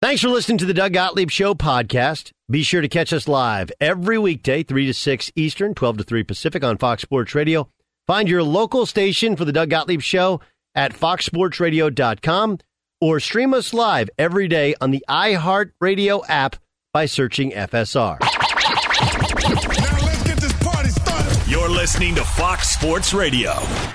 Thanks for listening to the Doug Gottlieb Show podcast. Be sure to catch us live every weekday, 3 to 6 Eastern, 12 to 3 Pacific on Fox Sports Radio. Find your local station for the Doug Gottlieb Show at foxsportsradio.com or stream us live every day on the iHeartRadio app by searching FSR. Now let's get this party started. You're listening to Fox Sports Radio.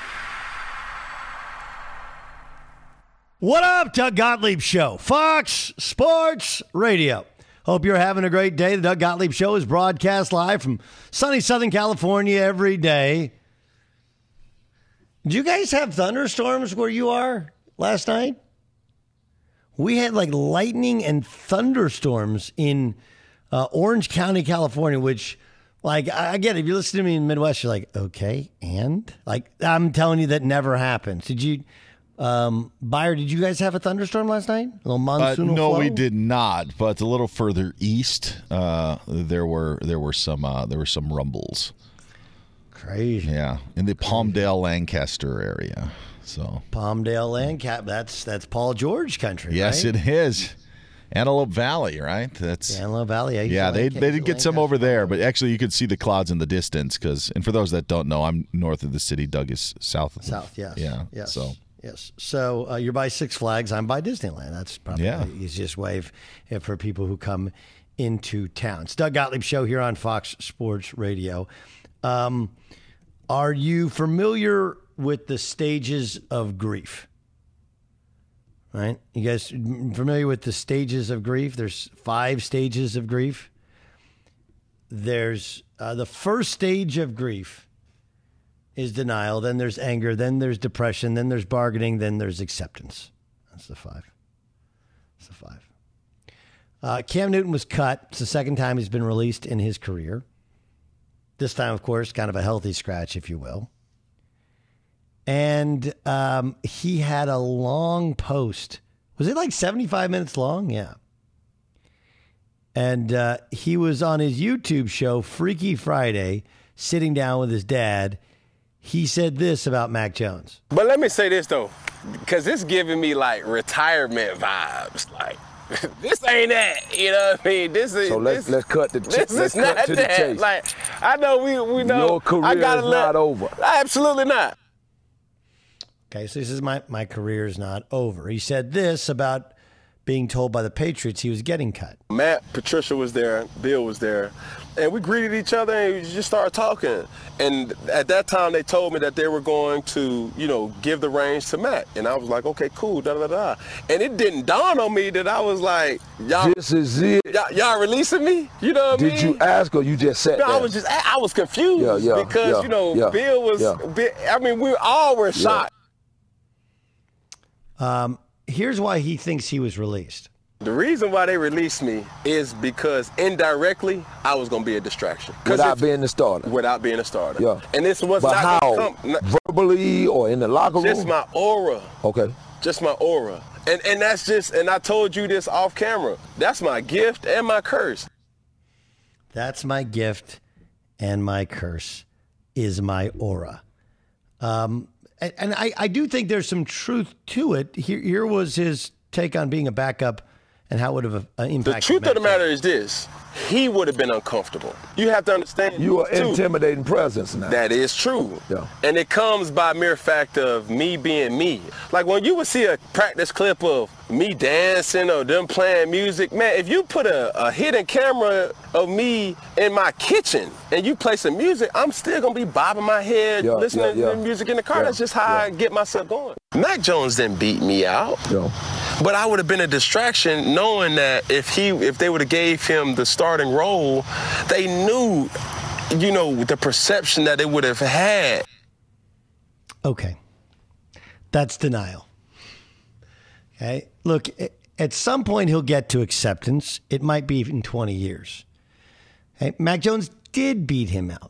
What up, Doug Gottlieb Show, Fox Sports Radio. Hope you're having a great day. The Doug Gottlieb Show is broadcast live from sunny Southern California every day. Did you guys have thunderstorms where you are last night? We had like lightning and thunderstorms in Orange County, California, which, like, I get it. If you listen to me in the Midwest, you're like, okay, and? Like, I'm telling you that never happens. Did you... Buyer, did you guys have a thunderstorm last night? A little monsoonal No, flow? we did not. But a little further east, there were some rumbles. Crazy. Yeah, in the Palmdale, Lancaster area. So Palmdale, Lancaster. That's Paul George country. Yes, right? it is. Antelope Valley, right? That's Antelope Valley. Yeah, they did get some over there, but actually you could see the clouds in the distance. And for those that don't know, I'm north of the city. Doug is south. Yes. Yeah. Yes. Yes. So you're by Six Flags. I'm by Disneyland. That's probably the easiest way for people who come into town. It's Doug Gottlieb Show here on Fox Sports Radio. Are you familiar with the stages of grief? Right? You guys familiar with the stages of grief? There's 5 stages of grief. There's the first stage of grief is denial, then there's anger, then there's depression, then there's bargaining, then there's acceptance. That's the 5. That's the 5. Cam Newton was cut. It's the second time he's been released in his career. This time, of course, kind of a healthy scratch, if you will. And he had a long post. Was it like 75 minutes long? Yeah. And he was on his YouTube show, Freaky Friday, sitting down with his dad. He said this about Mac Jones. But let me say this, though, because it's giving me, like, retirement vibes. Like, this ain't that, you know what I mean? This is, so let's cut the this is not cut to that. the chase. Like, I know we know. Your career I gotta is not over. Absolutely not. Okay, so he says my career is not over. He said this about being told by the Patriots he was getting cut. Matt, Patricia was there, Bill was there, and we greeted each other and we just started talking. And at that time, they told me that they were going to, give the reins to Matt. And I was like, okay, cool, da-da-da-da. And it didn't dawn on me that I was like, y'all... This is it. Y'all releasing me? You know what I mean? Did you ask or you just sat there? I was confused because, Bill was... we all were shocked. Here's why he thinks he was released. The reason why they released me is because indirectly I was going to be a distraction. Without being the starter. Without being a starter. Yeah. And this was but not how? Verbally or in the locker room? Just my aura. Okay. Just my aura. And that's just, and I told you this off camera, that's my gift and my curse. That's my gift and my curse is my aura. And I do think there's some truth to it. Here was his take on being a backup and how it would have impacted. The truth of the matter is this. He would have been uncomfortable. You have to understand. You are intimidating presence now. That is true. Yeah. And it comes by mere fact of me being me. Like when you would see a practice clip of me dancing or them playing music, man, if you put a hidden camera of me in my kitchen and you play some music, I'm still going to be bobbing my head, listening to the music in the car. That's just how I get myself going. Mac Jones didn't beat me out. Yeah. But I would have been a distraction knowing that if they would have gave him the starting role, they knew, the perception that they would have had. Okay. That's denial. Okay. Look, at some point he'll get to acceptance. It might be in 20 years. Okay? Mac Jones did beat him out.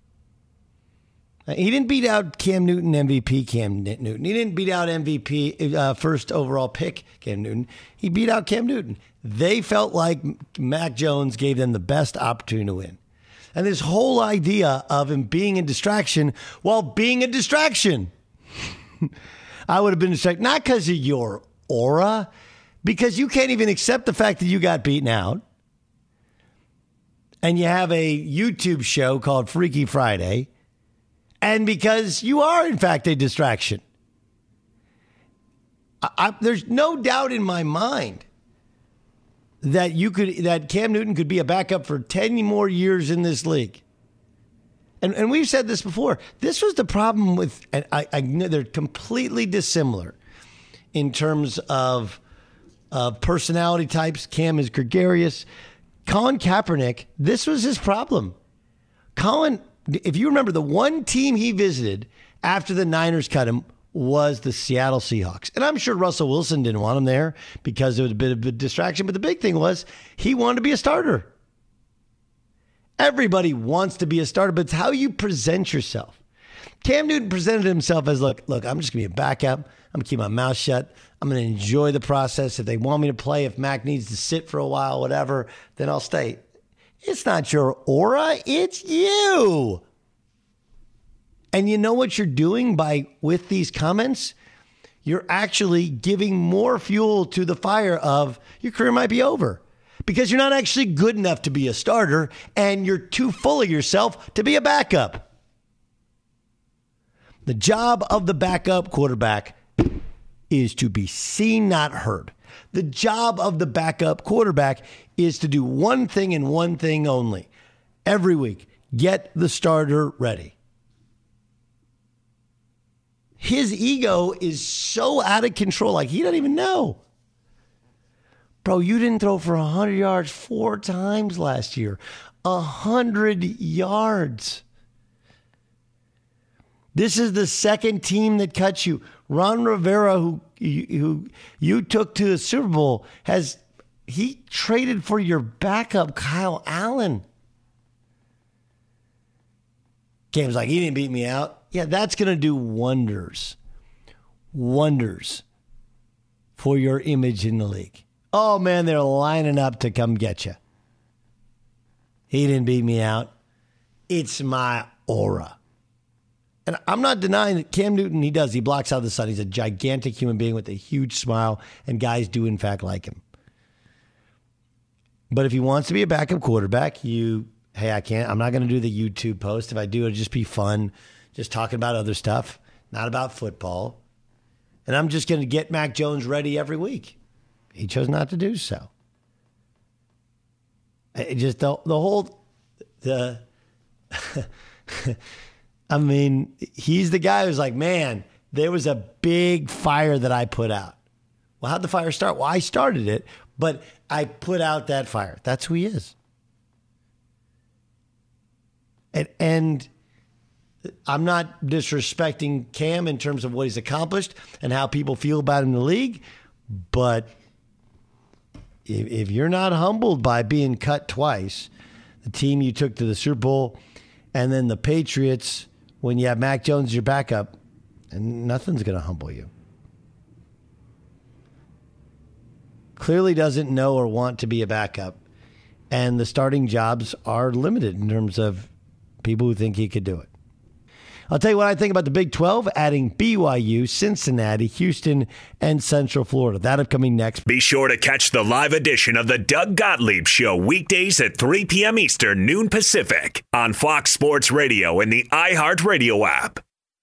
He didn't beat out Cam Newton, MVP Cam Newton. He didn't beat out MVP, first overall pick Cam Newton. He beat out Cam Newton. They felt like Mac Jones gave them the best opportunity to win. And this whole idea of him being a distraction while being a distraction. I would have been distracted, not because of your aura, because you can't even accept the fact that you got beaten out. And you have a YouTube show called Freaky Friday. And because you are, in fact, a distraction. There's no doubt in my mind that Cam Newton could be a backup for 10 more years in this league. And we've said this before. This was the problem with, and I know they're completely dissimilar in terms of personality types. Cam is gregarious. Colin Kaepernick, this was his problem. Colin, if you remember, the one team he visited after the Niners cut him was the Seattle Seahawks. And I'm sure Russell Wilson didn't want him there because it was a bit of a distraction. But the big thing was he wanted to be a starter. Everybody wants to be a starter, but it's how you present yourself. Cam Newton presented himself as, look, I'm just going to be a backup. I'm going to keep my mouth shut. I'm going to enjoy the process. If they want me to play, if Mac needs to sit for a while, whatever, then I'll stay. It's not your aura. It's you. And you know what you're doing with these comments? You're actually giving more fuel to the fire of your career might be over. Because you're not actually good enough to be a starter, and you're too full of yourself to be a backup. The job of the backup quarterback is to be seen, not heard. The job of the backup quarterback is to do one thing and one thing only. Every week, get the starter ready. His ego is so out of control, like he doesn't even know. Bro, you didn't throw for 100 yards 4 times last year. 100 yards. This is the second team that cut you. Ron Rivera, who you took to the Super Bowl, he traded for your backup, Kyle Allen. Cam's like, he didn't beat me out. Yeah, that's going to do wonders. Wonders for your image in the league. Oh, man, they're lining up to come get you. He didn't beat me out. It's my aura. And I'm not denying that Cam Newton, he blocks out the sun. He's a gigantic human being with a huge smile, and guys do, in fact, like him. But if he wants to be a backup quarterback, I'm not going to do the YouTube post. If I do, it'll just be fun, just talking about other stuff, not about football. And I'm just going to get Mac Jones ready every week. He chose not to do so. It just I mean, he's the guy who's like, man, there was a big fire that I put out. Well, how'd the fire start? Well, I started it, but I put out that fire. That's who he is. And I'm not disrespecting Cam in terms of what he's accomplished and how people feel about him in the league, but if you're not humbled by being cut twice, the team you took to the Super Bowl, and then the Patriots, when you have Mac Jones as your backup, and nothing's going to humble you. Clearly doesn't know or want to be a backup, and the starting jobs are limited in terms of people who think he could do it. I'll tell you what I think about the Big 12, adding BYU, Cincinnati, Houston, and Central Florida. That'll coming next. Be sure to catch the live edition of the Doug Gottlieb Show weekdays at 3 p.m. Eastern, noon Pacific on Fox Sports Radio and the iHeartRadio app.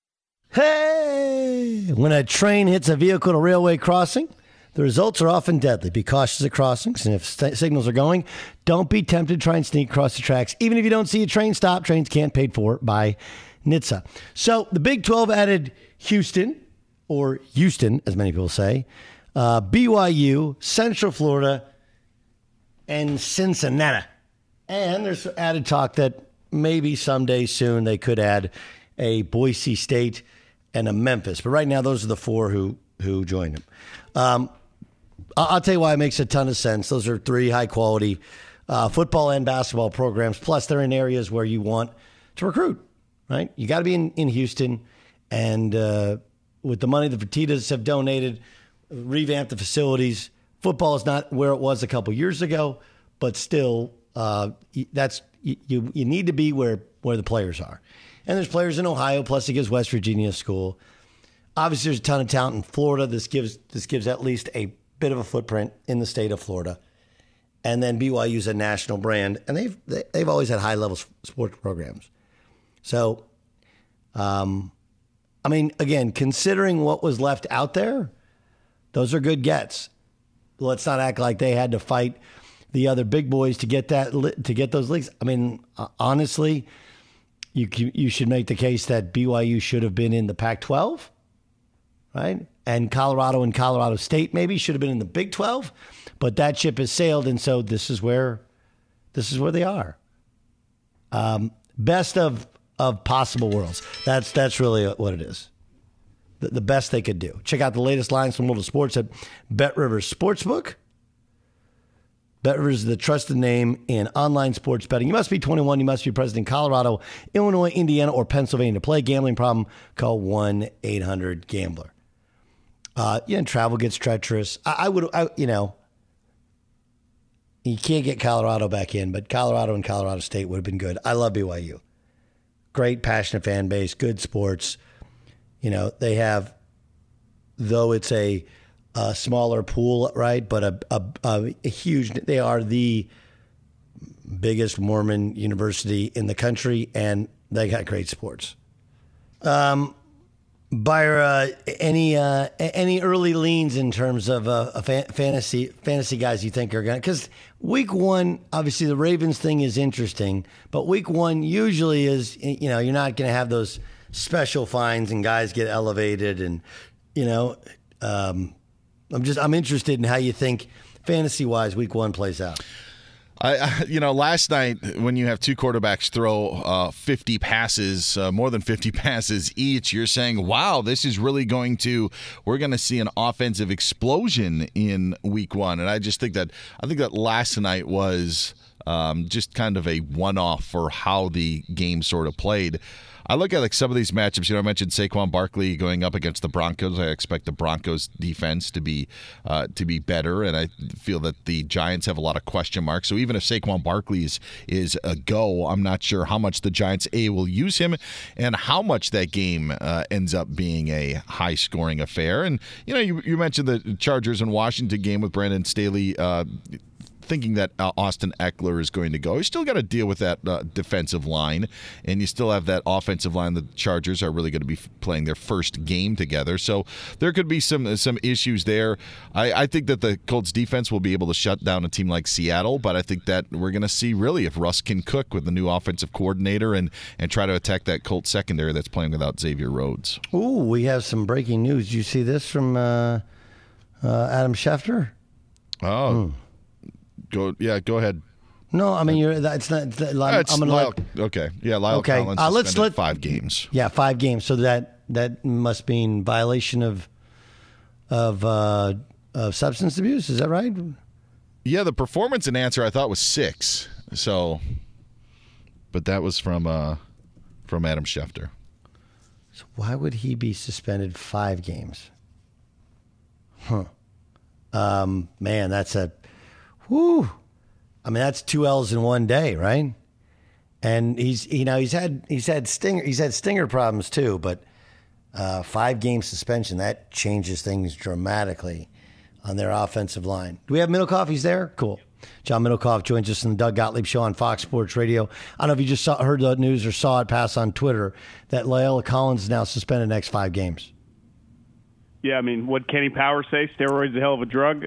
Hey! When a train hits a vehicle at a railway crossing, the results are often deadly. Be cautious at crossings, and if signals are going, don't be tempted to try and sneak across the tracks. Even if you don't see a train stop, trains can't pay for it by NHTSA. So the Big 12 added Houston, or Houston, as many people say, BYU, Central Florida, and Cincinnati. And there's added talk that maybe someday soon they could add a Boise State and a Memphis. But right now, those are the 4 who joined them. I'll tell you why it makes a ton of sense. Those are 3 high-quality football and basketball programs. Plus, they're in areas where you want to recruit. Right, you got to be in Houston, and with the money the Fertittas have donated, revamp the facilities. Football is not where it was a couple years ago, but still, that's you need to be where the players are. And there's players in Ohio, plus it gives West Virginia a school. Obviously, there's a ton of talent in Florida. This gives at least a bit of a footprint in the state of Florida. And then BYU's a national brand, and they've always had high-level sports programs. So, I mean, again, considering what was left out there, those are good gets. Let's not act like they had to fight the other big boys to get those leagues. I mean, honestly, you should make the case that BYU should have been in the Pac-12, right? And Colorado and Colorado State maybe should have been in the Big 12, but that ship has sailed, and so this is where they are. Best of possible worlds. That's really what it is. The best they could do. Check out the latest lines from World of Sports at BetRivers Sportsbook. BetRivers is the trusted name in online sports betting. You must be 21. You must be present in Colorado, Illinois, Indiana, or Pennsylvania to play. Gambling problem? Call 1-800-GAMBLER. And travel gets treacherous. You can't get Colorado back in, but Colorado and Colorado State would have been good. I love BYU. Great, passionate fan base, good sports. They have, though it's a smaller pool, right? But a huge, they are the biggest Mormon university in the country, and they got great sports. Byra, any early leans in terms of fantasy guys you think are going to? Because week one, obviously the Ravens thing is interesting, but week one usually is, you're not going to have those special finds and guys get elevated, and I'm interested in how you think fantasy wise week one plays out. Last night when you have two quarterbacks throw 50 passes, more than 50 passes each, you're saying, wow, this is really we're going to see an offensive explosion in week one. And I think that last night was just kind of a one-off for how the game sort of played. I look at some of these matchups. I mentioned Saquon Barkley going up against the Broncos. I expect the Broncos defense to be better, and I feel that the Giants have a lot of question marks. So even if Saquon Barkley is a go, I'm not sure how much the Giants will use him, and how much that game ends up being a high-scoring affair. And you mentioned the Chargers and Washington game with Brandon Staley. Thinking that Austin Eckler is going to go. You still got to deal with that defensive line, and you still have that offensive line. The Chargers are really going to be playing their first game together, so there could be some issues there. I think that the Colts defense will be able to shut down a team like Seattle, but I think that we're going to see really if Russ can cook with the new offensive coordinator and try to attack that Colts secondary that's playing without Xavier Rhodes. Ooh, we have some breaking news. Did you see this from Adam Schefter? Oh. Go ahead. No, I mean it's not. I'm gonna Lyle, okay, yeah, Lyle Collins suspended 5 games. Yeah, 5 games. So that must mean violation of substance abuse. Is that right? Yeah, the performance enhancer I thought was 6. So, but that was from Adam Schefter. So why would he be suspended 5 games? Man, that's a. Whew. I mean, that's 2 L's in one day, right? And he's had stinger problems too, but 5-game suspension, that changes things dramatically on their offensive line. Do we have Middlecoff? He's there? Cool. John Middlecoff joins us in the Doug Gottlieb Show on Fox Sports Radio. I don't know if you just heard the news or saw it pass on Twitter that Lyle Collins is now suspended the next 5 games. Yeah, I mean, what Kenny Powers say, steroids a hell of a drug.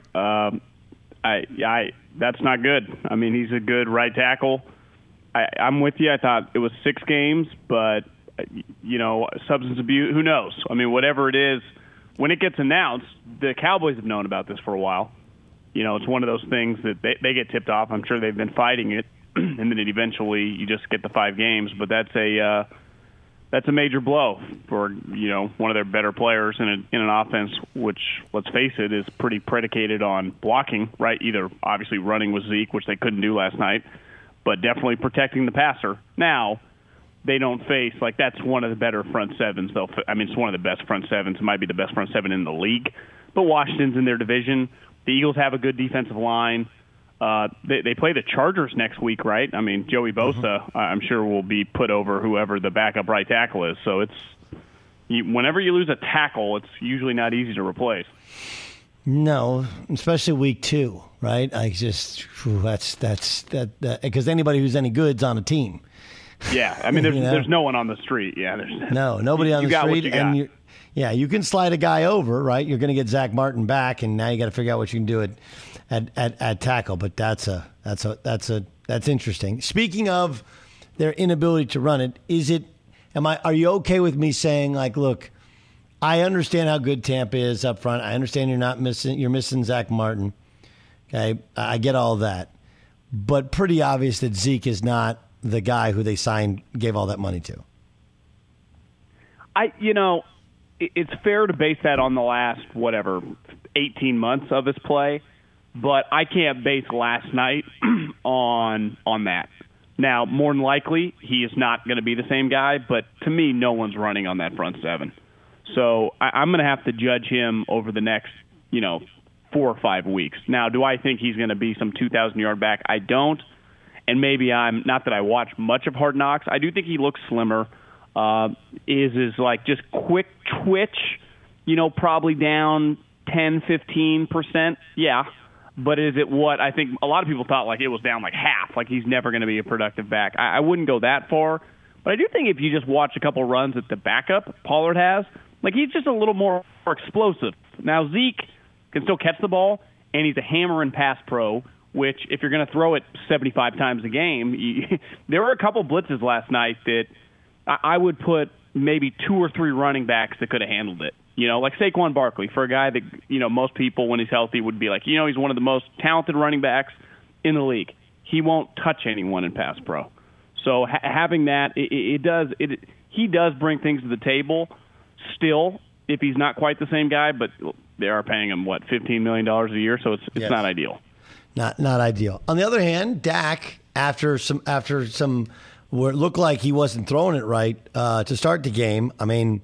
That's not good. I mean, he's a good right tackle. I'm with you. I thought it was 6 games, but, substance abuse, who knows? I mean, whatever it is, when it gets announced, the Cowboys have known about this for a while. It's one of those things that they get tipped off. I'm sure they've been fighting it, and then eventually you just get the 5 games. But that's a major blow for one of their better players in an offense, which, let's face it, is pretty predicated on blocking, right? Either obviously running with Zeke, which they couldn't do last night, but definitely protecting the passer. Now they don't face that's one of the better front sevens. It's one of the best front sevens. It might be the best front seven in the league. But Washington's in their division. The Eagles have a good defensive line. They play the Chargers next week, right? I mean, Joey Bosa, I'm sure, will be put over whoever the backup right tackle is. So whenever you lose a tackle, it's usually not easy to replace. No, especially week 2, right? I just that's because anybody who's any good's on a team. Yeah, I mean, there's no one on the street. Yeah, there's nobody on the street, and you can slide a guy over, right? You're going to get Zach Martin back, and now you got to figure out what you can do at tackle. But that's interesting. Speaking of their inability to run it, are you okay with me saying, like, look, I understand how good Tampa is up front. I understand you're missing Zach Martin. Okay, I get all that, but pretty obvious that Zeke is not the guy who they gave all that money to. It's fair to base that on the last 18 months of his play, but I can't base last night on that. Now, more than likely, he is not going to be the same guy, but to me, no one's running on that front seven. So I'm going to have to judge him over the next, 4 or 5 weeks. Now, do I think he's going to be some 2,000-yard back? I don't. And maybe not that I watch much of Hard Knocks. I do think he looks slimmer. Is like just quick twitch, probably down 10, 15%. Yeah. But is it what I think a lot of people thought, like it was down like half, like he's never going to be a productive back? I wouldn't go that far. But I do think if you just watch a couple runs that the backup Pollard has, like he's just a little more explosive. Now, Zeke can still catch the ball, and he's a hammer and pass pro, which if you're going to throw it 75 times a game, there were a couple blitzes last night that I would put maybe 2 or 3 running backs that could have handled it. Like Saquon Barkley, for a guy that, most people when he's healthy would be like, he's one of the most talented running backs in the league. He won't touch anyone in pass pro. So having that, he does bring things to the table still, if he's not quite the same guy, but they are paying him, $15 million a year, so it's not ideal. Not ideal. On the other hand, Dak, after some where it looked like he wasn't throwing it right to start the game, I mean,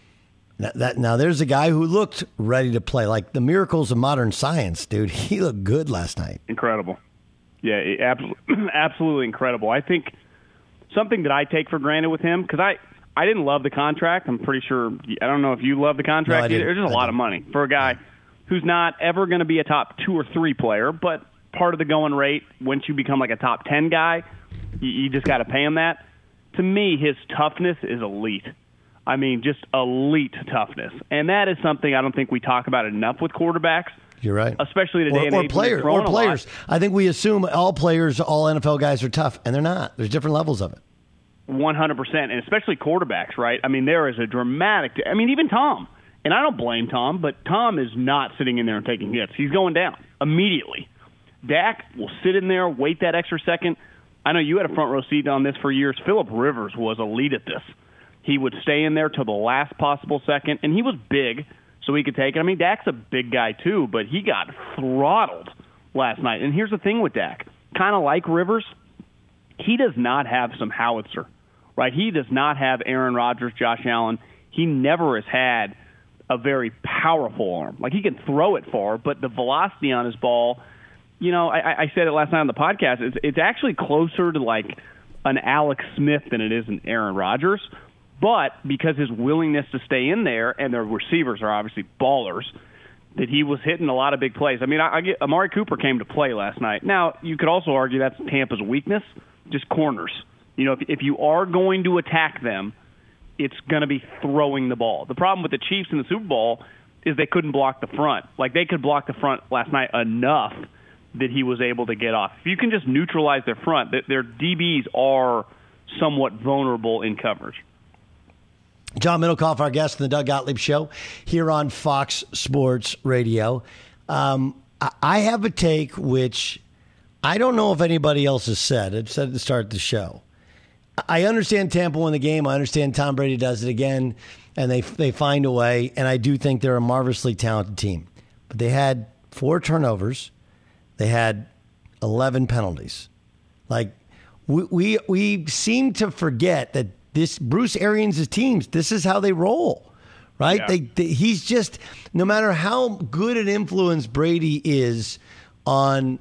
now there's a guy who looked ready to play, like the miracles of modern science, dude. He looked good last night. Incredible. Yeah, absolutely incredible. I think something that I take for granted with him, because I didn't love the contract. I'm pretty sure, I don't know if you love the contract either. It's just a lot of money for a guy who's not ever going to be a top 2 or 3 player, but part of the going rate, once you become like a top 10 guy, you just got to pay him that. To me, his toughness is elite. I mean, just elite toughness. And that is something I don't think we talk about enough with quarterbacks. You're right. Especially today and age. Or players. I think we assume all NFL guys are tough, and they're not. There's different levels of it. 100%, and especially quarterbacks, right? I mean, there is a dramatic – I mean, even Tom. And I don't blame Tom, but Tom is not sitting in there and taking hits. He's going down immediately. Dak will sit in there, wait that extra second. I know you had a front row seat on this for years. Phillip Rivers was elite at this. He would stay in there till the last possible second, and he was big, so he could take it. I mean, Dak's a big guy too, but he got throttled last night. And here's the thing with Dak. Kind of like Rivers, he does not have some howitzer, right? He does not have Aaron Rodgers, Josh Allen. He never has had a very powerful arm. Like, he can throw it far, but the velocity on his ball, I said it last night on the podcast, it's actually closer to like an Alex Smith than it is an Aaron Rodgers. But because his willingness to stay in there, and the receivers are obviously ballers, that he was hitting a lot of big plays. I mean, Amari Cooper came to play last night. Now, you could also argue that's Tampa's weakness, just corners. If you are going to attack them, it's going to be throwing the ball. The problem with the Chiefs in the Super Bowl is they couldn't block the front. Like, they could block the front last night enough that he was able to get off. If you can just neutralize their front, their DBs are somewhat vulnerable in coverage. John Middlecoff, our guest in the Doug Gottlieb Show here on Fox Sports Radio. I have a take which I don't know if anybody else has said. I've said at the start of the show. I understand Tampa won the game. I understand Tom Brady does it again, and they find a way, and I do think they're a marvelously talented team. But they had 4 turnovers. They had 11 penalties. Like, we seem to forget that this Bruce Arians' teams, this is how they roll, right? Yeah. He's just, no matter how good an influence Brady is on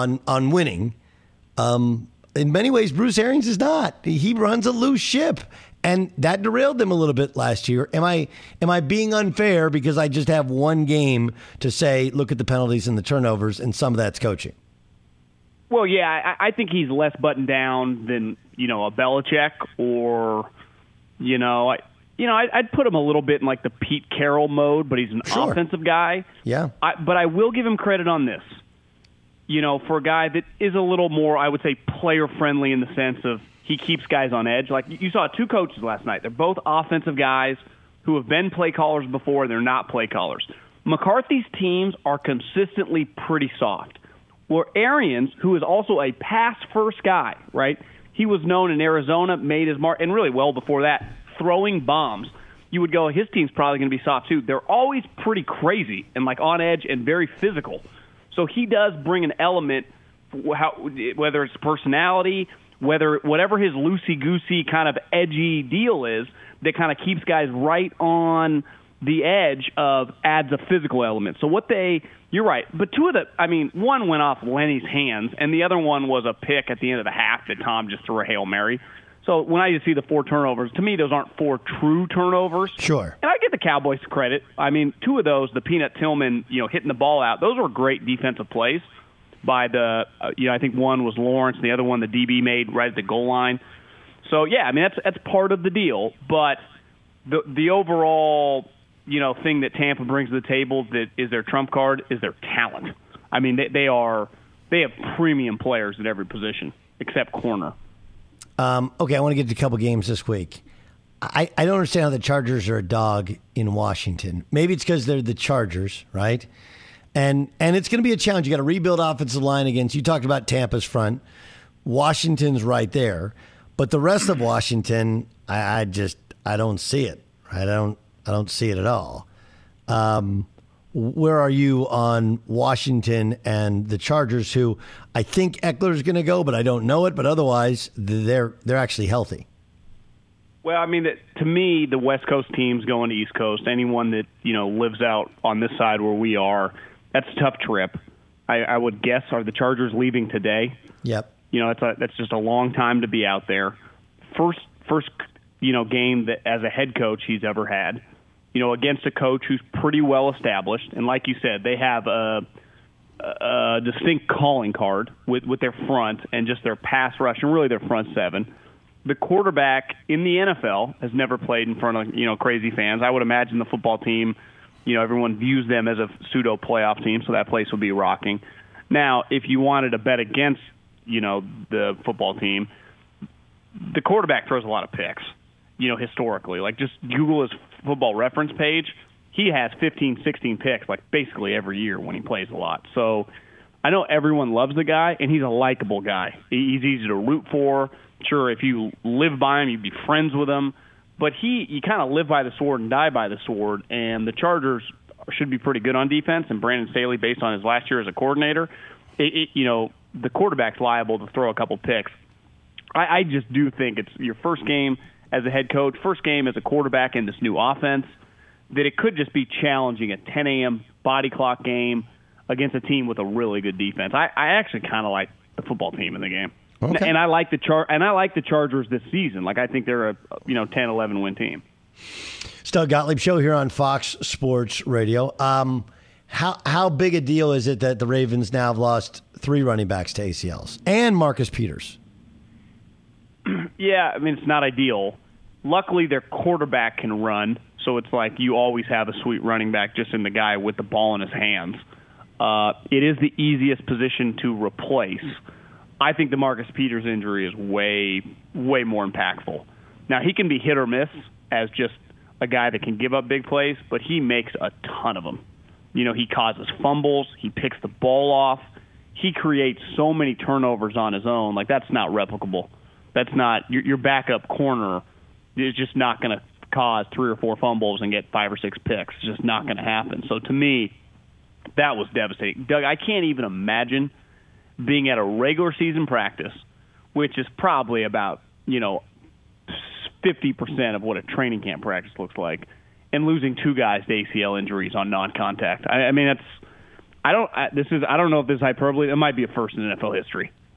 winning, in many ways Bruce Arians is not. He runs a loose ship, And that derailed them a little bit last year. Am I being unfair because I just have one game to say, look at the penalties and the turnovers, and some of that's coaching? Well, yeah, I think he's less buttoned down than, a Belichick or, I'd put him a little bit in like the Pete Carroll mode, but he's an offensive guy. Yeah. But I will give him credit on this. For a guy that is a little more, I would say, player-friendly in the sense of he keeps guys on edge. Like you saw two coaches last night. They're both offensive guys who have been play callers before. They're not play callers. McCarthy's teams are consistently pretty soft. Where Arians, who is also a pass-first guy, right? He was known in Arizona, made his mark, and really well before that, throwing bombs. You would go, his team's probably going to be soft too. They're always pretty crazy and like on edge and very physical. So he does bring an element, whether it's personality, whatever his loosey-goosey kind of edgy deal is, that kind of keeps guys right on the edge of adds a physical element. So you're right. But one went off Lenny's hands, and the other one was a pick at the end of the half that Tom just threw a Hail Mary. So when I just see the 4 turnovers, to me, those aren't 4 true turnovers. Sure. And I give the Cowboys credit. 2 of those, the Peanut Tillman, hitting the ball out, those were great defensive plays by the, I think one was Lawrence, and the other one the DB made right at the goal line. So, yeah, that's part of the deal. But the overall, thing that Tampa brings to the table that is their trump card is their talent. They have premium players at every position except corner. Okay, I want to get to a couple games this week. I don't understand how the Chargers are a dog in Washington. Maybe it's because they're the Chargers, right? And it's going to be a challenge. You got to rebuild offensive line against. You talked about Tampa's front. Washington's right there, but the rest of Washington, I don't see it. Right? I don't see it at all. Where are you on Washington and the Chargers, who I think Eckler's going to go, but I don't know it. But otherwise, they're actually healthy. Well, to me, the West Coast teams going to East Coast, anyone that lives out on this side where we are, that's a tough trip. I would guess, are the Chargers leaving today? Yep. That's just a long time to be out there. First game that as a head coach he's ever had. Against a coach who's pretty well established, and like you said, they have a distinct calling card with their front and just their pass rush and really their front seven. The quarterback in the NFL has never played in front of crazy fans. I would imagine the football team, everyone views them as a pseudo playoff team, so that place will be rocking. Now, if you wanted to bet against the football team, the quarterback throws a lot of picks. Historically, like just Google his Football Reference page, he has 15, 16 picks like basically every year when he plays a lot. So I know everyone loves the guy, and he's a likable guy. He's easy to root for. Sure, if you live by him, you'd be friends with him. But you kind of live by the sword and die by the sword, and the Chargers should be pretty good on defense, and Brandon Staley, based on his last year as a coordinator, the quarterback's liable to throw a couple picks. I just do think it's your first game as a head coach, first game as a quarterback in this new offense, that it could just be challenging a 10 a.m. body clock game against a team with a really good defense. I actually kind of like the football team in the game. Okay. And I like the Chargers this season. Like I think they're a 10-11 win team. It's Doug Gottlieb Show here on Fox Sports Radio. How big a deal is it that the Ravens now have lost 3 running backs to ACLs and Marcus Peters? Yeah, it's not ideal. Luckily, their quarterback can run, so it's like you always have a sweet running back just in the guy with the ball in his hands. It is the easiest position to replace. I think the Marcus Peters injury is way, way more impactful. Now, he can be hit or miss as just a guy that can give up big plays, but he makes a ton of them. He causes fumbles. He picks the ball off. He creates so many turnovers on his own. Like, that's not replicable. That's not your backup corner is just not going to cause 3 or 4 fumbles and get 5 or 6 picks. It's just not going to happen. So to me, that was devastating. Doug, I can't even imagine being at a regular season practice, which is probably about 50% of what a training camp practice looks like, and losing 2 guys to ACL injuries on non-contact. I don't know if this is hyperbole. It might be a first in NFL history.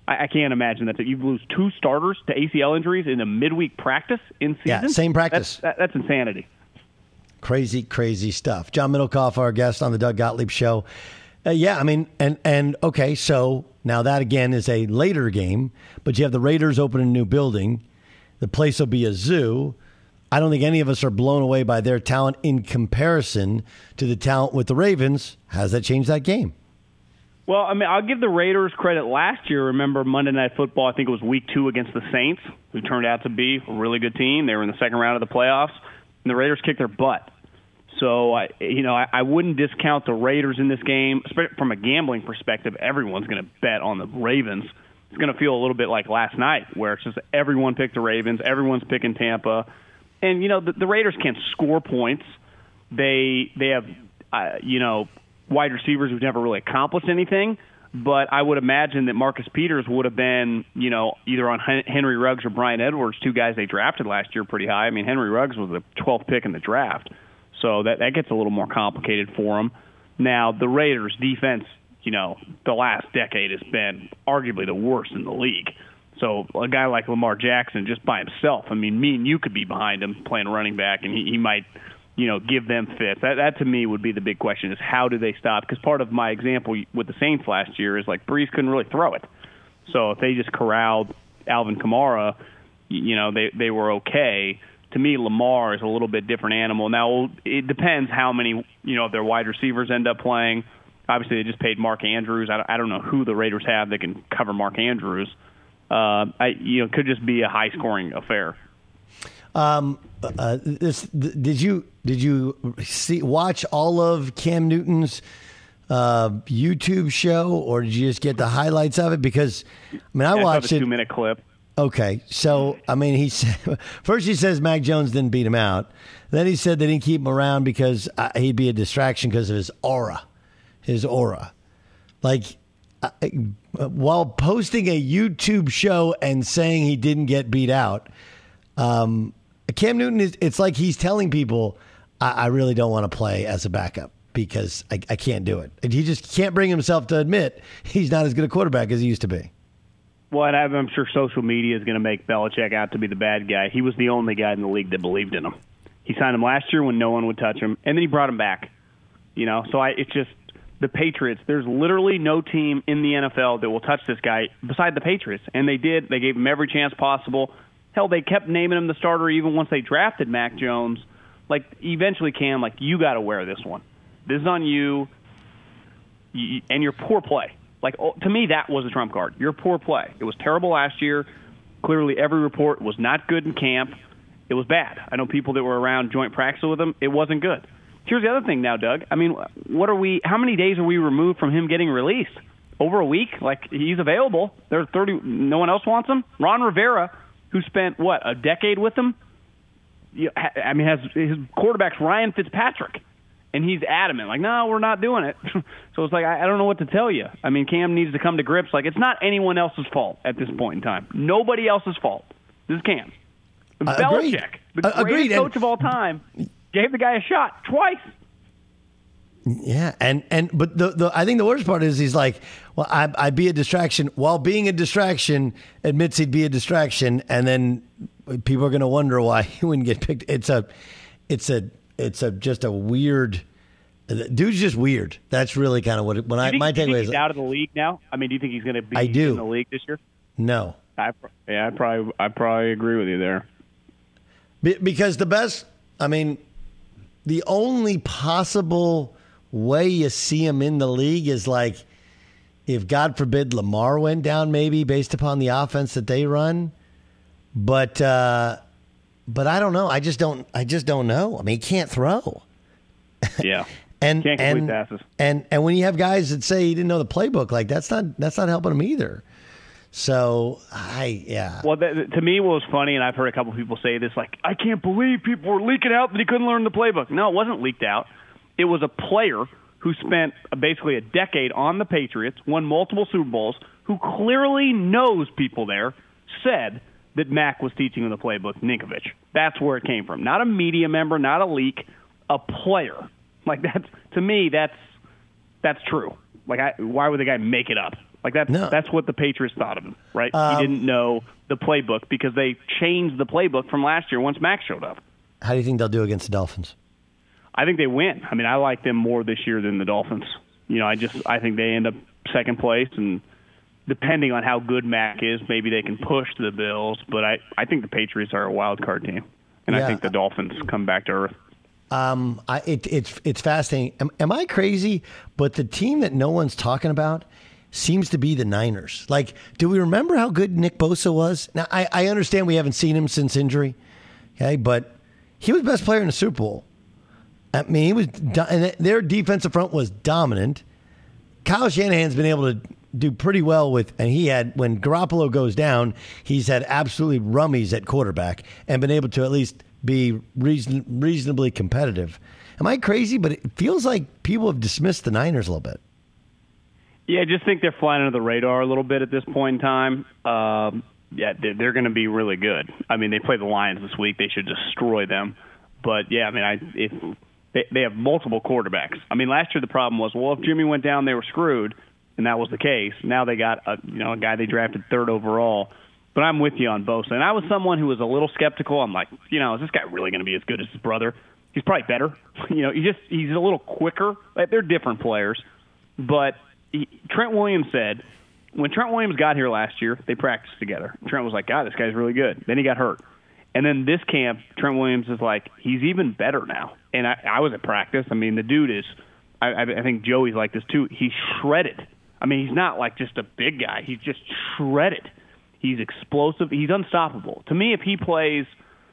I can't imagine that you lose 2 starters to ACL injuries in a midweek practice in season. Yeah, same practice. That's insanity. Crazy, crazy stuff. John Middlecoff, our guest on the Doug Gottlieb Show. Yeah, I mean, and okay, so now that again is a later game, but you have the Raiders open a new building. The place will be a zoo. I don't think any of us are blown away by their talent in comparison to the talent with the Ravens. How does that change that game? Well, I mean, I'll give the Raiders credit last year. Remember Monday Night Football, I think it was week 2 against the Saints, who turned out to be a really good team. They were in the second round of the playoffs, and the Raiders kicked their butt. So, I wouldn't discount the Raiders in this game. From a gambling perspective, everyone's going to bet on the Ravens. It's going to feel a little bit like last night, where it's just everyone picked the Ravens, everyone's picking Tampa. And, the Raiders can't score points. They have, wide receivers who've never really accomplished anything. But I would imagine that Marcus Peters would have been, either on Henry Ruggs or Bryan Edwards, 2 guys they drafted last year pretty high. I mean, Henry Ruggs was the 12th pick in the draft. So that gets a little more complicated for them. Now, the Raiders' defense, the last decade has been arguably the worst in the league. So a guy like Lamar Jackson just by himself, I mean, me and you could be behind him playing running back, and he might, give them fits. That to me would be the big question is how do they stop? Because part of my example with the Saints last year is like Brees couldn't really throw it. So if they just corralled Alvin Kamara, they were okay. To me, Lamar is a little bit different animal. Now, it depends how many, of their wide receivers end up playing. Obviously, they just paid Mark Andrews. I don't know who the Raiders have that can cover Mark Andrews. It could just be a high-scoring affair. Did you watch all of Cam Newton's YouTube show, or did you just get the highlights of it? Because I watched it. 2-minute clip. Okay, so he said, first he says Mac Jones didn't beat him out. Then he said they didn't keep him around because he'd be a distraction because of his aura. Like, while posting a YouTube show and saying he didn't get beat out, Cam Newton it's like he's telling people, I really don't want to play as a backup because I can't do it. And he just can't bring himself to admit he's not as good a quarterback as he used to be. Well, and I'm sure social media is going to make Belichick out to be the bad guy. He was the only guy in the league that believed in him. He signed him last year when no one would touch him, and then he brought him back. So it's just the Patriots. There's literally no team in the NFL that will touch this guy beside the Patriots, and they did. They gave him every chance possible. Hell, they kept naming him the starter even once they drafted Mac Jones. Like, eventually, Cam, you got to wear this one. This is on you and your poor play. To me, that was a trump card. Your poor play. It was terrible last year. Clearly, every report was not good in camp. It was bad. I know people that were around joint practice with him. It wasn't good. Here's the other thing now, Doug. I mean, how many days are we removed from him getting released? Over a week? He's available. There's 30. No one else wants him? Ron Rivera, who spent, a decade with him? Has his quarterback's Ryan Fitzpatrick. And he's adamant, no, we're not doing it. So it's I don't know what to tell you. I mean, Cam needs to come to grips. It's not anyone else's fault at this point in time. Nobody else's fault. This is Cam. Belichick, the greatest coach of all time, gave the guy a shot twice. Yeah, but I think the worst part is he's like, well, I'd be a distraction. While being a distraction, admits he'd be a distraction, and then people are going to wonder why he wouldn't get picked. It's just a weird. Dude's just weird. That's really kind of what my takeaway is. Do you think he's out of the league now? I mean, do you think he's going to be in the league this year? No. I probably agree with you there. Because the only possible way you see him in the league is if God forbid Lamar went down, maybe based upon the offense that they run. But I don't know. I just don't know. I mean, he can't throw. Yeah. Can't complete passes. And when you have guys that say he didn't know the playbook, that's not helping him either. So Well, to me, what was funny, and I've heard a couple people say this, I can't believe people were leaking out that he couldn't learn the playbook. No, it wasn't leaked out. It was a player who spent basically a decade on the Patriots, won multiple Super Bowls, who clearly knows people there, said that Mac was teaching him the playbook, Ninkovich. That's where it came from. Not a media member, not a leak, a player. To me, that's true. Why would the guy make it up? Like that's what the Patriots thought of him, right? He didn't know the playbook because they changed the playbook from last year once Max showed up. How do you think they'll do against the Dolphins? I think they win. I mean, I like them more this year than the Dolphins. I think they end up second place, and depending on how good Mac is, maybe they can push the Bills. But I think the Patriots are a wild card team, and I think the Dolphins come back to earth. It's fascinating. Am I crazy? But the team that no one's talking about seems to be the Niners. Like, do we remember how good Nick Bosa was? Now, I understand we haven't seen him since injury, okay, but he was the best player in the Super Bowl. I mean, he was, and their defensive front was dominant. Kyle Shanahan's been able to do pretty well with, and he had, when Garoppolo goes down, he's had absolutely rummies at quarterback and been able to at least be reasonably competitive. Am I crazy? But it feels like people have dismissed the Niners a little bit. Yeah, I just think they're flying under the radar a little bit at this point in time. They're going to be really good. I mean, they play the Lions this week. They should destroy them. But, yeah, I mean, if they have multiple quarterbacks. I mean, last year the problem was, well, if Jimmy went down, they were screwed, and that was the case. Now they got a guy they drafted third overall. But I'm with you on Bosa. And I was someone who was a little skeptical. I'm like, is this guy really going to be as good as his brother? He's probably better. He's a little quicker. They're different players. But Trent Williams said, when Trent Williams got here last year, they practiced together. Trent was like, God, this guy's really good. Then he got hurt. And then this camp, Trent Williams is like, he's even better now. And I was at practice. I mean, the dude is, I think Joey's like this too. He's shredded. I mean, he's not like just a big guy. He's just shredded. He's explosive. He's unstoppable. To me, if he plays,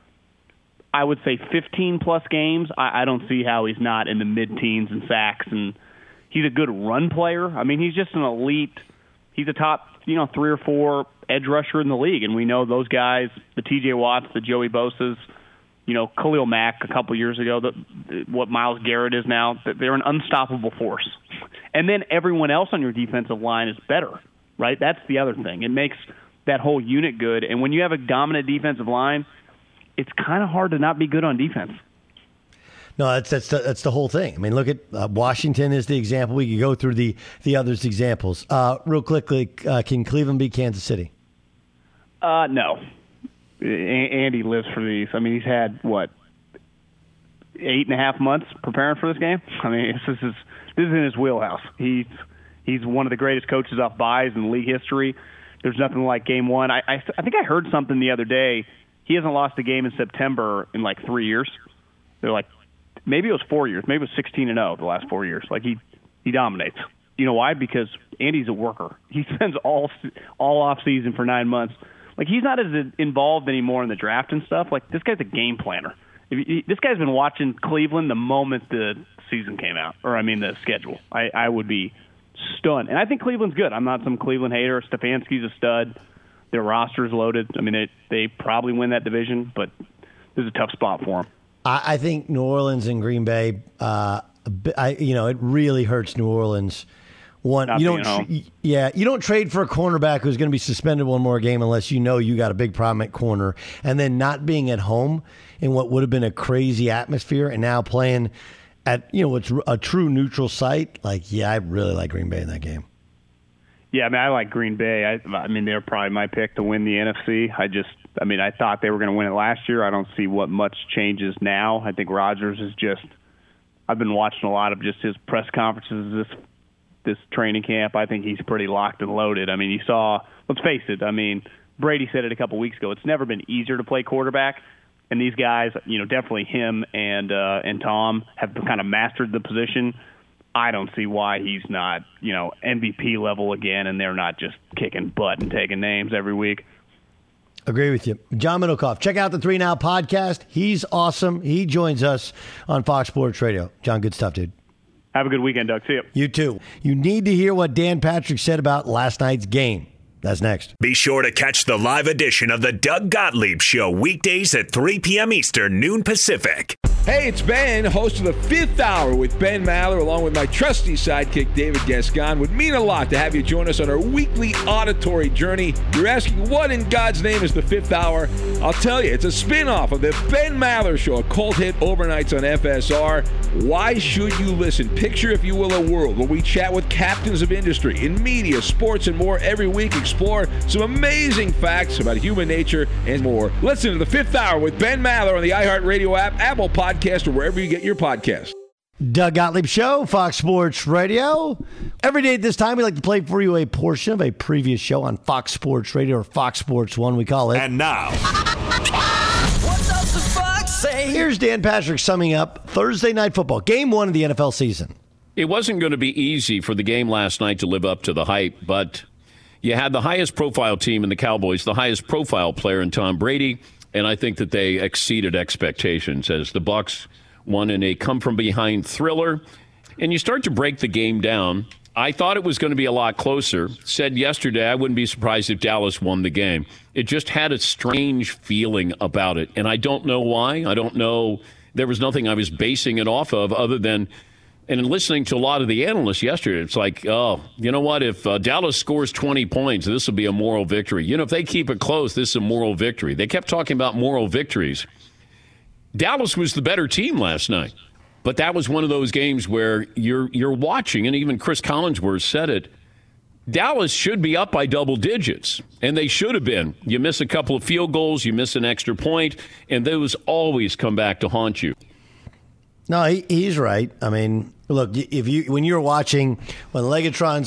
I would say 15-plus games, I don't see how he's not in the mid-teens in sacks. And he's a good run player. I mean, he's just an elite. He's a top, 3 or 4 edge rusher in the league. And we know those guys, the T.J. Watts, the Joey Bosa's, Khalil Mack a couple years ago, what Myles Garrett is now, they're an unstoppable force. And then everyone else on your defensive line is better, right? That's the other thing. It makes that whole unit good. And when you have a dominant defensive line, it's kind of hard to not be good on defense. No, that's the whole thing. I mean, look at Washington is the example. We could go through the others' examples. Real quickly, can Cleveland beat Kansas City? No. Andy lives for these. I mean, he's had, 8.5 months preparing for this game? I mean, this is in his wheelhouse. He's one of the greatest coaches off buys in league history. There's nothing like game one. I think I heard something the other day. He hasn't lost a game in September in 3 years. They're like, maybe it was 4 years. Maybe it was 16-0 the last 4 years. Like, he dominates. You know why? Because Andy's a worker. He spends all off season for 9 months. Like, he's not as involved anymore in the draft and stuff. Like, this guy's a game planner. This guy's been watching Cleveland the moment the season came out, the schedule. I would be stunned. And I think Cleveland's good. I'm not some Cleveland hater. Stefanski's a stud. Their roster's loaded. I mean, they probably win that division, but this is a tough spot for them. I think New Orleans and Green Bay, it really hurts New Orleans. You don't trade for a cornerback who's going to be suspended one more game unless you know you got a big problem at corner, and then not being at home in what would have been a crazy atmosphere, and now playing at what's a true neutral site. I really like Green Bay in that game. Yeah, I like Green Bay. I mean, they're probably my pick to win the NFC. I thought they were going to win it last year. I don't see what much changes now. I think Rodgers is I've been watching a lot of just his press conferences this training camp. I think he's pretty locked and loaded. I mean, you saw, let's face it, Brady said it a couple weeks ago. It's never been easier to play quarterback. And these guys, definitely him and Tom have kind of mastered the position. I don't see why he's not, MVP level again, and they're not just kicking butt and taking names every week. Agree with you. John Middlecoff. Check out the 3 Now podcast. He's awesome. He joins us on Fox Sports Radio. John, good stuff, dude. Have a good weekend, Doug. See you. You too. You need to hear what Dan Patrick said about last night's game. That's next. Be sure to catch the live edition of the Doug Gottlieb Show weekdays at 3 p.m. Eastern, noon Pacific. Hey, it's Ben, host of the Fifth Hour with Ben Maller, along with my trusty sidekick, David Gascon. Would mean a lot to have you join us on our weekly auditory journey. You're asking, what in God's name is the Fifth Hour? I'll tell you, it's a spin-off of the Ben Maller Show, a cult hit overnights on FSR. Why should you listen? Picture, if you will, a world where we chat with captains of industry in media, sports, and more every week. Explore some amazing facts about human nature and more. Listen to the Fifth Hour with Ben Maller on the iHeartRadio app, Apple Podcast, or wherever you get your podcast. Doug Gottlieb Show, Fox Sports Radio. Every day at this time, we like to play for you a portion of a previous show on Fox Sports Radio, or Fox Sports 1, we call it. And now, What does the fox say? Here's Dan Patrick summing up Thursday Night Football, Game 1 of the NFL season. It wasn't going to be easy for the game last night to live up to the hype, but you had the highest profile team in the Cowboys, the highest profile player in Tom Brady, and I think that they exceeded expectations as the Bucs won in a come-from-behind thriller. And you start to break the game down. I thought it was going to be a lot closer. Said yesterday I wouldn't be surprised if Dallas won the game. It just had a strange feeling about it, and I don't know why. I don't know. There was nothing I was basing it off of other than, and in listening to a lot of the analysts yesterday, it's like, oh, you know what? If Dallas scores 20 points, this will be a moral victory. You know, if they keep it close, this is a moral victory. They kept talking about moral victories. Dallas was the better team last night, but that was one of those games where you're watching, and even Chris Collinsworth said it, Dallas should be up by double digits, and they should have been. You miss a couple of field goals, you miss an extra point, and those always come back to haunt you. No, he's right. I mean, look, when you're watching, when Legatron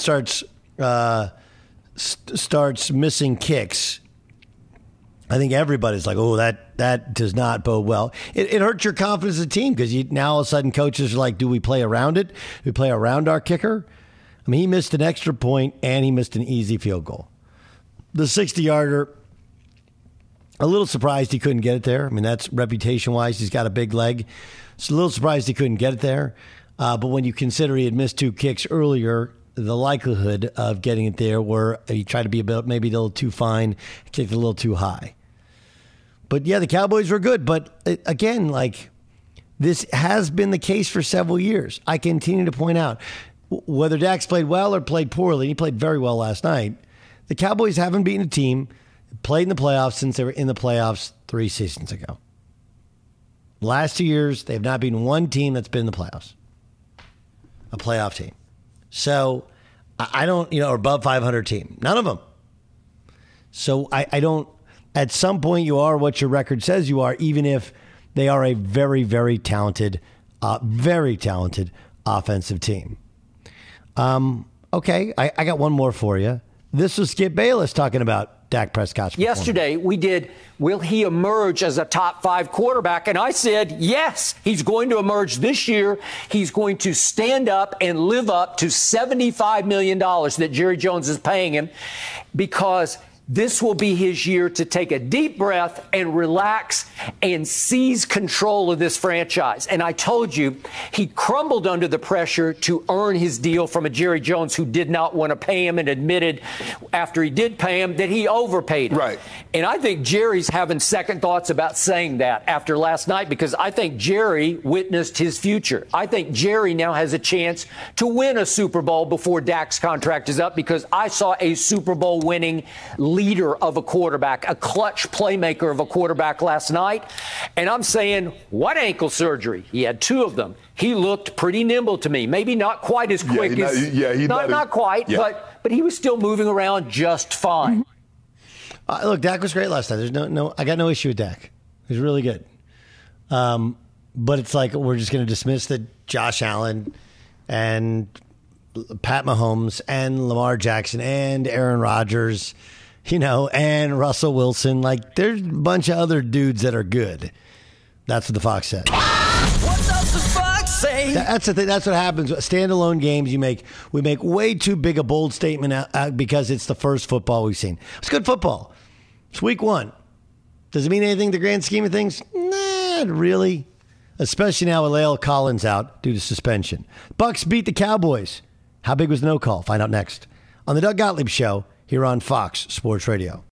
starts missing kicks, I think everybody's like, oh, that does not bode well. It hurts your confidence as a team because now all of a sudden coaches are like, do we play around it? Do we play around our kicker? I mean, he missed an extra point and he missed an easy field goal. The 60-yarder, a little surprised he couldn't get it there. I mean, that's reputation-wise. He's got a big leg. So a little surprised he couldn't get it there. But when you consider he had missed 2 kicks earlier, the likelihood of getting it there where he tried to be maybe a little too fine, kicked a little too high. But, yeah, the Cowboys were good. But, again, like, this has been the case for several years. I continue to point out, whether Dak's played well or played poorly, he played very well last night, the Cowboys haven't beaten a team that played in the playoffs since they were in the playoffs 3 seasons ago. Last 2 years, they've not beaten one team that's been in the playoffs, a playoff team. So, I don't, or above 500 team. None of them. So, I don't, at some point you are what your record says you are, even if they are a very, very talented offensive team. Okay, I got one more for you. This was Skip Bayless talking about Dak Prescott's performance. Yesterday, we did, will he emerge as a top 5 quarterback? And I said, yes, he's going to emerge this year. He's going to stand up and live up to $75 million that Jerry Jones is paying him, because this will be his year to take a deep breath and relax and seize control of this franchise. And I told you, he crumbled under the pressure to earn his deal from a Jerry Jones who did not want to pay him and admitted after he did pay him that he overpaid him. Right. And I think Jerry's having second thoughts about saying that after last night, because I think Jerry witnessed his future. I think Jerry now has a chance to win a Super Bowl before Dak's contract is up, because I saw a Super Bowl winning leader of a quarterback, a clutch playmaker of a quarterback last night. And I'm saying, what ankle surgery? He had 2 of them. He looked pretty nimble to me. Maybe not quite as quick not quite, but he was still moving around just fine. Look, Dak was great last night. There's I got no issue with Dak. He was really good. But it's like we're just going to dismiss that Josh Allen and Pat Mahomes and Lamar Jackson and Aaron Rodgers, and Russell Wilson. Like, there's a bunch of other dudes that are good. That's what the Fox said. What does the fox say? That's the thing. That's what happens. Standalone games, we make way too big a bold statement because it's the first football we've seen. It's good football. It's week 1. Does it mean anything in the grand scheme of things? Not really. Especially now with La'el Collins out due to suspension. Bucs beat the Cowboys. How big was the no call? Find out next on the Doug Gottlieb Show here on Fox Sports Radio.